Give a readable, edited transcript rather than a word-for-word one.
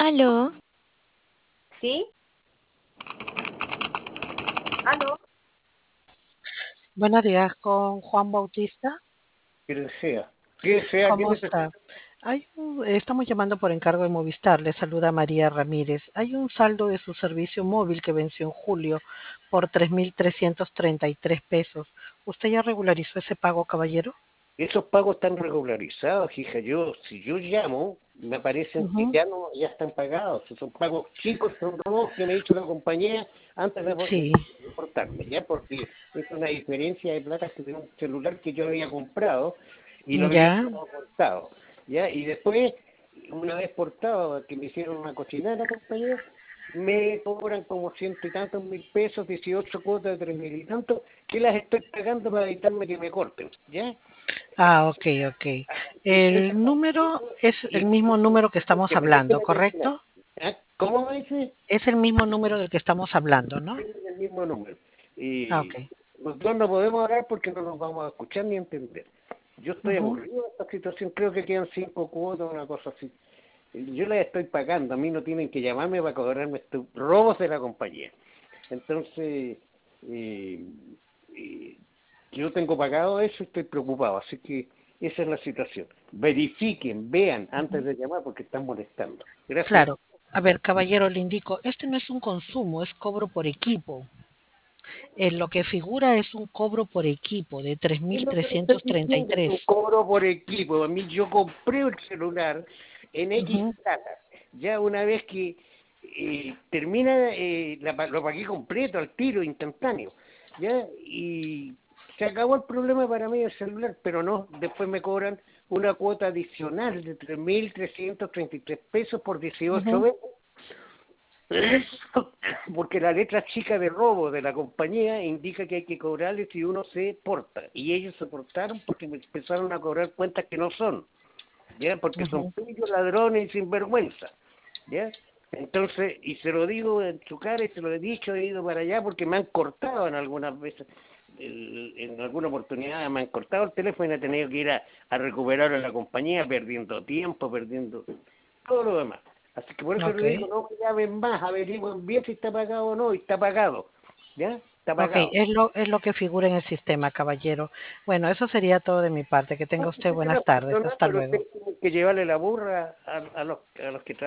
Aló, ¿Sí? ¿Aló? Buenos días, con Juan Bautista. Que desea. ¿Qué desea? ¿Qué ¿Cómo necesita? está? Estamos llamando por encargo de Movistar. Le saluda María Ramírez. Hay un saldo de su servicio móvil que venció en julio por 3.333 pesos. ¿Usted ya regularizó ese pago, caballero? Esos pagos están regularizados, hija. Si yo llamo, me aparecen que Ujú. ya no, ya están pagados. Son pagos chicos, son robos que me ha dicho la compañía antes de Sí, reportarme, ¿ya? Porque es una diferencia de plata que de un celular que yo había comprado y lo había ya. portado, ¿ya? Y después, una vez portado, que me hicieron una cochinada la compañía, me cobran como ciento y tantos mil pesos, 18 cuotas de 3.000 y tantos, que las estoy pagando para evitarme que me corten, ¿ya? Ah, ok, ok. El número es Y el mismo número que estamos escúcheme, hablando, déjeme terminar. ¿correcto? ¿Ah? ¿Cómo me dice? Es el mismo número del que estamos hablando, ¿no? Es el mismo número. Ah, Y ok. nosotros no podemos hablar porque no nos vamos a escuchar ni a entender. Yo estoy Ujú. aburrido de esta situación, creo que quedan 5 cuotas, una cosa así. Yo las estoy pagando, a mí no tienen que llamarme para cobrarme estos robos de la compañía. Entonces, eh, eh, yo tengo pagado eso y estoy preocupado, así que esa es la situación. Verifiquen, vean antes de llamar porque están molestando. Gracias. Claro. A ver, caballero, le indico, este no es un consumo, es cobro por equipo. En lo que figura es un cobro por equipo de tres Es mil lo que le estoy trescientos treinta y diciendo, es tres. un cobro por equipo. A mí yo compré el celular en X Ujú, plata. Ya una vez que termina, lo pagué completo, al tiro, instantáneo. ¿Ya? Y se acabó el problema para mí el celular, pero no, después me cobran una cuota adicional de 3.333 pesos por 18 ujú. veces. Porque la letra chica de robo de la compañía indica que hay que cobrarle si uno se porta. Y ellos se portaron porque me empezaron a cobrar cuentas que no son, ¿ya? Porque son Ujú. pillos, ladrones y sinvergüenza, ¿ya? Entonces, y se lo digo en su cara y se lo he dicho, he ido para allá porque me han cortado en algunas veces, en alguna oportunidad me han cortado el teléfono y he tenido que ir a recuperarlo en la compañía, perdiendo tiempo, perdiendo todo lo demás. Así que por eso Ok, le digo, no me llamen más, averigüen bien si está pagado o no, y está pagado, ¿ya? Está ok, pagado. es lo que figura en el sistema, caballero. Bueno, eso sería todo de mi parte. Que tenga No, usted sé que buenas las tardes. personas, Hasta pero luego. ustedes tienen que llevarle la burra a los que trabajan.